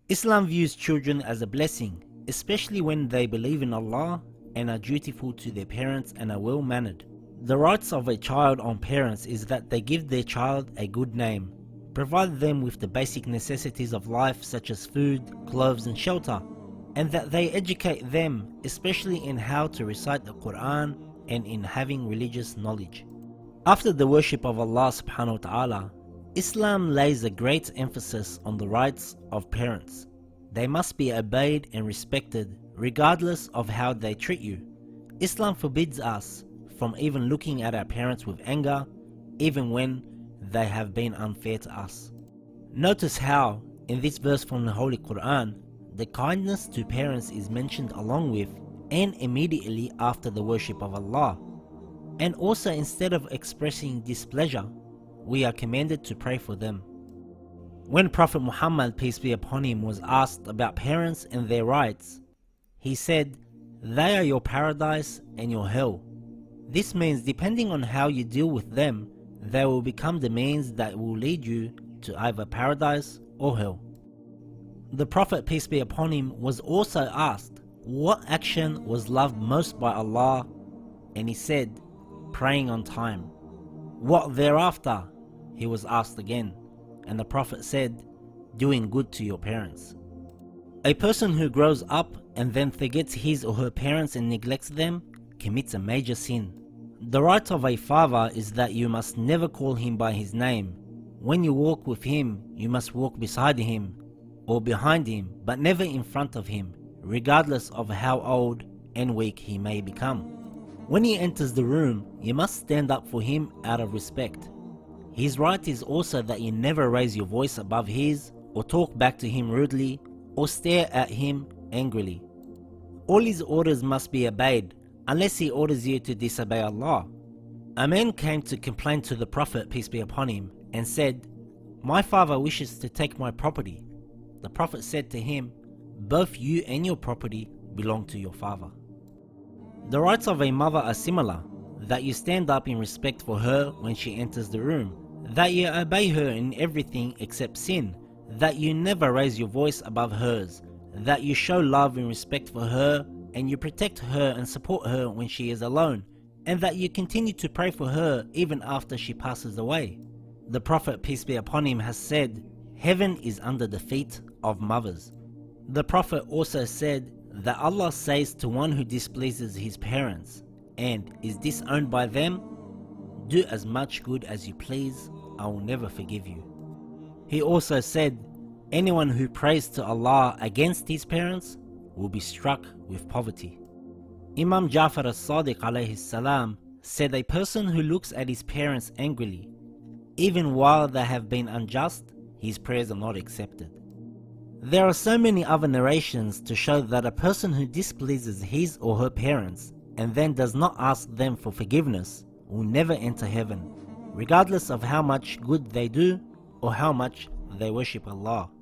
Islam views children as a blessing, especially when they believe in Allah and are dutiful to their parents and are well-mannered. The rights of a child on parents is that they give their child a good name, provide them with the basic necessities of life such as food, clothes and shelter, and that they educate them, especially in how to recite the Quran and in having religious knowledge. After the worship of Allah subhanahu wa ta'ala, Islam lays a great emphasis on the rights of parents. They must be obeyed and respected regardless of how they treat you. Islam forbids us from even looking at our parents with anger, even when they have been unfair to us. Notice how, in this verse from the Holy Quran, the kindness to parents is mentioned along with and immediately after the worship of Allah. And also, instead of expressing displeasure, we are commanded to pray for them. When Prophet Muhammad, peace be upon him, was asked about parents and their rights, he said, "They are your paradise and your hell." This means depending on how you deal with them, they will become the means that will lead you to either paradise or hell. The Prophet, peace be upon him, was also asked what action was loved most by Allah, and he said, praying on time. What thereafter? He was asked again, and the Prophet said, doing good to your parents. A person who grows up and then forgets his or her parents and neglects them commits a major sin. The right of a father is that you must never call him by his name. When you walk with him, you must walk beside him or behind him, but never in front of him, regardless of how old and weak he may become. When he enters the room, you must stand up for him out of respect. His right is also that you never raise your voice above his, or talk back to him rudely, or stare at him angrily. All his orders must be obeyed, unless he orders you to disobey Allah. A man came to complain to the Prophet, peace be upon him, and said, "My father wishes to take my property." The Prophet said to him, "Both you and your property belong to your father." The rights of a mother are similar, that you stand up in respect for her when she enters the room, that you obey her in everything except sin, that you never raise your voice above hers, that you show love and respect for her, and you protect her and support her when she is alone, and that you continue to pray for her even after she passes away. The Prophet, peace be upon him, has said, "Heaven is under the feet of mothers." The Prophet also said that Allah says to one who displeases his parents and is disowned by them, "Do as much good as you please, I will never forgive you." He also said, "Anyone who prays to Allah against his parents will be struck with poverty." Imam Ja'far as-Sadiq alayhi salam said, "A person who looks at his parents angrily, even while they have been unjust, his prayers are not accepted." There are so many other narrations to show that a person who displeases his or her parents and then does not ask them for forgiveness will never enter heaven, regardless of how much good they do or how much they worship Allah.